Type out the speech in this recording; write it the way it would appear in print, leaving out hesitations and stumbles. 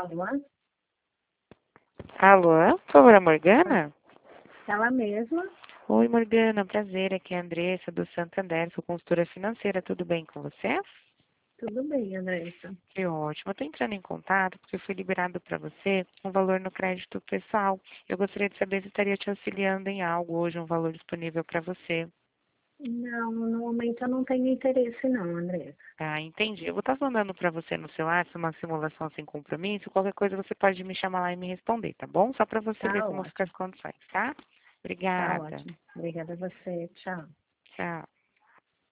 Alô? Alô, por favor, a Morgana? Ela mesma? Oi, Morgana, prazer, aqui é a Andressa do Santander, sou consultora financeira, tudo bem com você? Tudo bem, Andressa. Que ótimo, eu estou entrando em contato porque foi liberado para você um valor no crédito pessoal. Eu gostaria de saber se estaria te auxiliando em algo hoje, um valor disponível para você. Não, no momento eu não tenho interesse não, Andressa. Ah, entendi. Eu vou estar mandando para você no seu WhatsApp uma simulação sem compromisso. Qualquer coisa você pode me chamar lá e me responder, tá bom? Só para você ver Tá como ficam ótimo, as condições, tá? tá Obrigada. ótimo. Obrigada a você, tchau. Tchau.